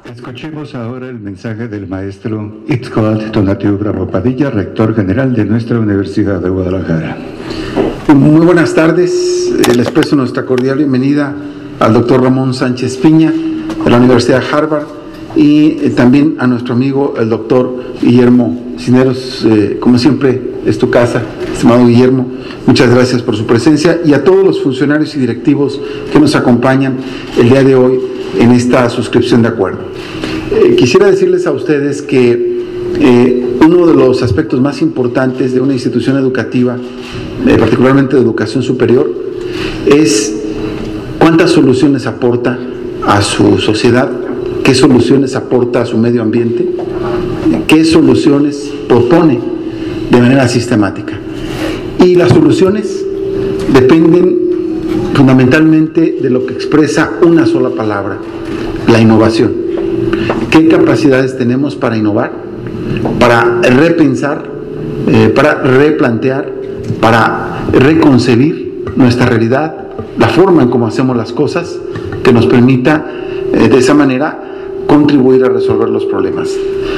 Escuchemos ahora el mensaje del maestro Itzcoatl Tonatiuh Bravo Padilla, rector general de nuestra Universidad de Guadalajara. Muy buenas tardes, les expreso nuestra cordial bienvenida al doctor Ramón Sánchez Piña de la Universidad de Harvard y también a nuestro amigo el doctor Guillermo Cisneros. Como siempre es tu casa, estimado Guillermo, muchas gracias por su presencia, y a todos los funcionarios y directivos que nos acompañan el día de hoy en esta suscripción de acuerdo. Quisiera decirles a ustedes que uno de los aspectos más importantes de una institución educativa, particularmente de educación superior, es cuántas soluciones aporta a su sociedad, qué soluciones aporta a su medio ambiente, qué soluciones propone de manera sistemática. Y las soluciones dependen fundamentalmente de lo que expresa una sola palabra: la innovación. ¿Qué capacidades tenemos para innovar, para repensar, para replantear, para reconcebir nuestra realidad, la forma en cómo hacemos las cosas, que nos permita de esa manera contribuir a resolver los problemas?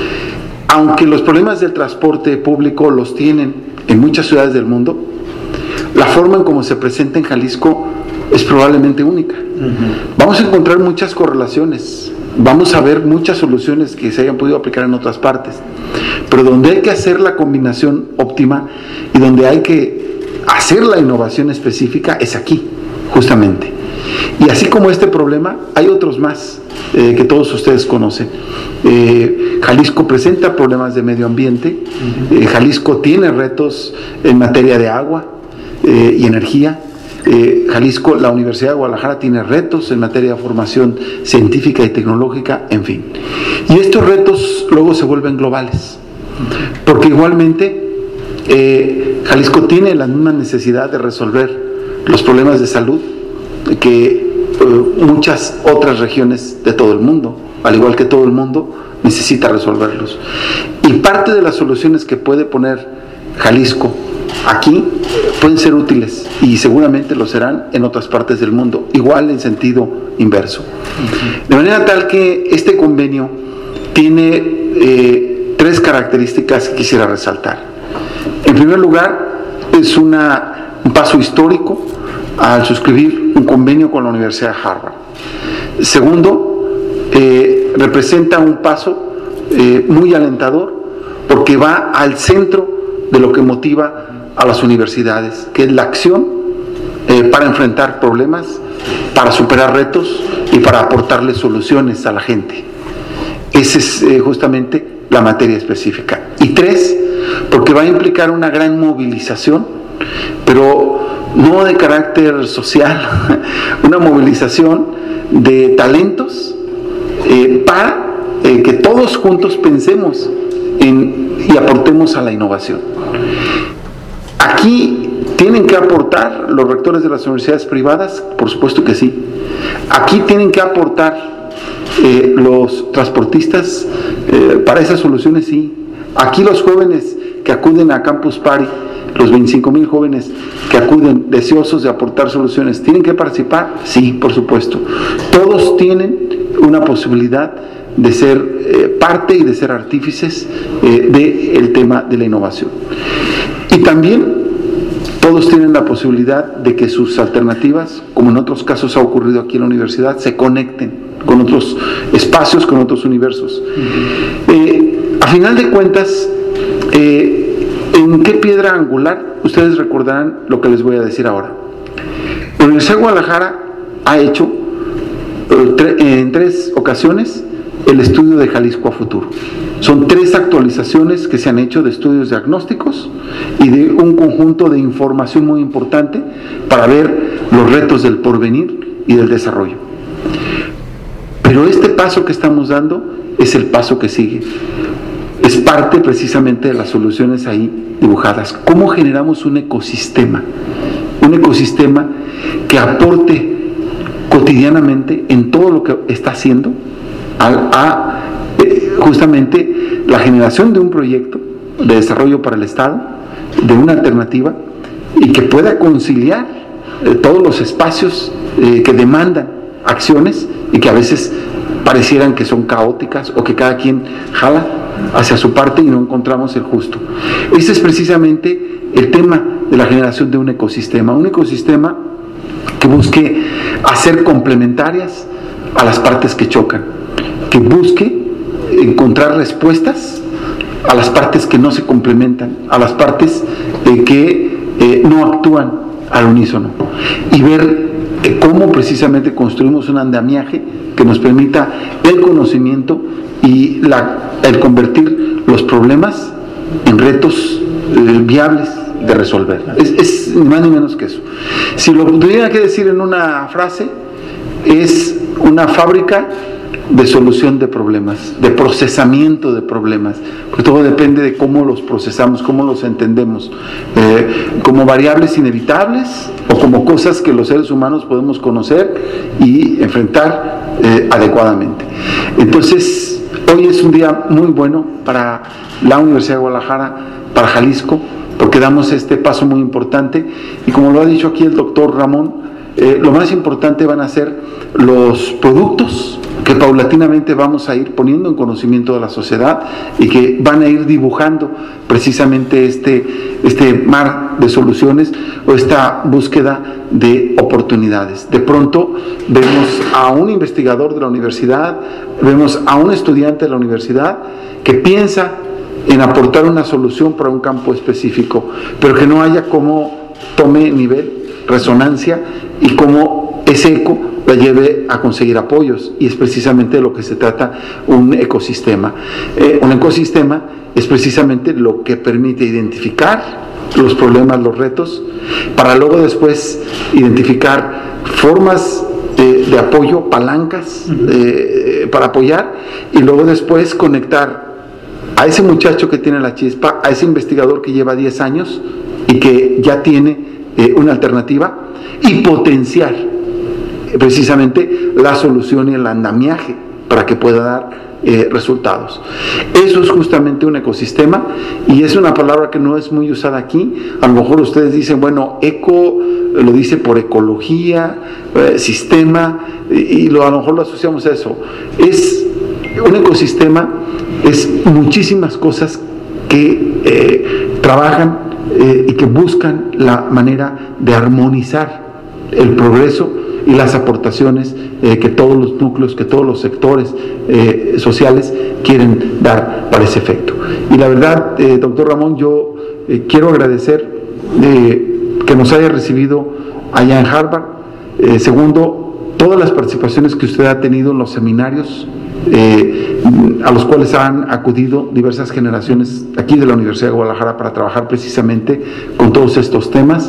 Aunque los problemas del transporte público los tienen en muchas ciudades del mundo, la forma en cómo se presenta en Jalisco es probablemente única. Vamos a encontrar muchas correlaciones, vamos a ver muchas soluciones que se hayan podido aplicar en otras partes, pero donde hay que hacer la combinación óptima y donde hay que hacer la innovación específica es aquí, justamente. Y así como este problema, hay otros más que todos ustedes conocen. Jalisco presenta problemas de medio ambiente, Jalisco tiene retos en materia de agua y energía. Jalisco, la Universidad de Guadalajara, tiene retos en materia de formación científica y tecnológica, en fin. Y estos retos luego se vuelven globales, porque igualmente Jalisco tiene la misma necesidad de resolver los problemas de salud que muchas otras regiones de todo el mundo, al igual que todo el mundo, necesita resolverlos. Y parte de las soluciones que puede poner Jalisco aquí pueden ser útiles, y seguramente lo serán en otras partes del mundo, igual en sentido inverso. De manera tal que este convenio tiene tres características que quisiera resaltar. En primer lugar, es un paso histórico al suscribir un convenio con la Universidad de Harvard. Segundo, representa un paso muy alentador, porque va al centro de lo que motiva a las universidades, que es la acción para enfrentar problemas, para superar retos y para aportarle soluciones a la gente. Esa es justamente la materia específica. Y tres, porque va a implicar una gran movilización, pero no de carácter social, una movilización de talentos para que todos juntos pensemos y aportemos a la innovación. Aquí tienen que aportar los rectores de las universidades privadas, por supuesto que sí. Aquí tienen que aportar los transportistas para esas soluciones, sí. Aquí los jóvenes que acuden a Campus Party, los 25,000 jóvenes que acuden deseosos de aportar soluciones, ¿tienen que participar? Sí, por supuesto. Todos tienen una posibilidad de ser parte y de ser artífices del tema de la innovación. Y también todos tienen la posibilidad de que sus alternativas, como en otros casos ha ocurrido aquí en la universidad, se conecten con otros espacios, con otros universos. A final de cuentas, ¿en qué piedra angular? Ustedes recordarán lo que les voy a decir ahora. La Universidad de Guadalajara ha hecho en 3 ocasiones el estudio de Jalisco a futuro. Son 3 actualizaciones que se han hecho de estudios diagnósticos y de un conjunto de información muy importante para ver los retos del porvenir y del desarrollo. Pero este paso que estamos dando es el paso que sigue. Es parte precisamente de las soluciones ahí dibujadas. ¿Cómo generamos un ecosistema? Un ecosistema que aporte cotidianamente en todo lo que está haciendo a justamente la generación de un proyecto de desarrollo para el Estado, de una alternativa, y que pueda conciliar todos los espacios que demandan acciones y que a veces parecieran que son caóticas o que cada quien jala hacia su parte y no encontramos el justo. Ese es precisamente el tema de la generación de un ecosistema que busque hacer complementarias a las partes que chocan, que busque encontrar respuestas a las partes que no se complementan, a las partes que no actúan al unísono, y ver cómo precisamente construimos un andamiaje que nos permita el conocimiento y el convertir los problemas en retos viables de resolver. Es más ni menos que eso. Si lo tuviera que decir en una frase, es una fábrica de solución de problemas, de procesamiento de problemas, porque todo depende de cómo los procesamos, cómo los entendemos, como variables inevitables o como cosas que los seres humanos podemos conocer y enfrentar adecuadamente. Entonces, hoy es un día muy bueno para la Universidad de Guadalajara, para Jalisco, porque damos este paso muy importante, y como lo ha dicho aquí el doctor Ramón, lo más importante van a ser los productos que paulatinamente vamos a ir poniendo en conocimiento de la sociedad y que van a ir dibujando precisamente este mar de soluciones o esta búsqueda de oportunidades. De pronto vemos a un investigador de la universidad, vemos a un estudiante de la universidad que piensa en aportar una solución para un campo específico, pero que no haya cómo tome nivel, resonancia y cómo ese eco la lleve a conseguir apoyos, y es precisamente de lo que se trata un ecosistema. Un ecosistema es precisamente lo que permite identificar los problemas, los retos, para luego después identificar formas de apoyo, palancas para apoyar, y luego después conectar a ese muchacho que tiene la chispa, a ese investigador que lleva 10 años y que ya tiene una alternativa, y potenciar precisamente la solución y el andamiaje para que pueda dar resultados. Eso es justamente un ecosistema, y es una palabra que no es muy usada aquí. A lo mejor ustedes dicen, bueno, eco lo dice por ecología, sistema, y a lo mejor lo asociamos a eso. Es un ecosistema, es muchísimas cosas que trabajan y que buscan la manera de armonizar el progreso y las aportaciones que todos los núcleos, que todos los sectores sociales quieren dar para ese efecto. Y la verdad, doctor Ramón, yo quiero agradecer que nos haya recibido allá en Harvard. Segundo, todas las participaciones que usted ha tenido en los seminarios a los cuales han acudido diversas generaciones aquí de la Universidad de Guadalajara para trabajar precisamente con todos estos temas.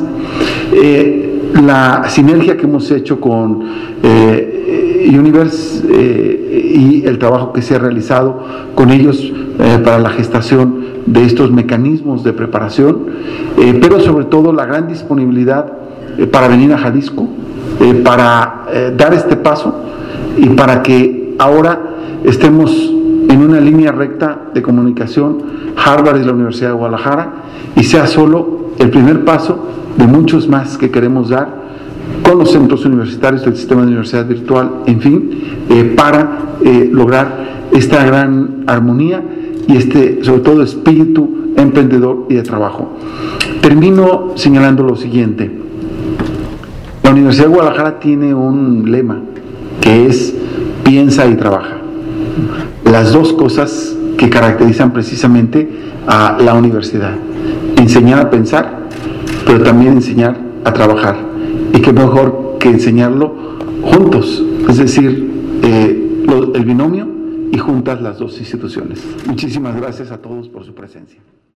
La sinergia que hemos hecho con Universe y el trabajo que se ha realizado con ellos para la gestación de estos mecanismos de preparación, pero sobre todo la gran disponibilidad para venir a Jalisco, para dar este paso y para que ahora estemos en una línea recta de comunicación, Harvard y la Universidad de Guadalajara, y sea solo el primer paso de muchos más que queremos dar con los centros universitarios del sistema de universidad virtual, en fin, para lograr esta gran armonía y sobre todo espíritu emprendedor y de trabajo. Termino señalando lo siguiente. La Universidad de Guadalajara tiene un lema que es piensa y trabaja. Las dos cosas que caracterizan precisamente a la universidad: enseñar a pensar, pero también enseñar a trabajar, y qué mejor que enseñarlo juntos, es decir, el binomio y juntas las dos instituciones. Muchísimas gracias a todos por su presencia.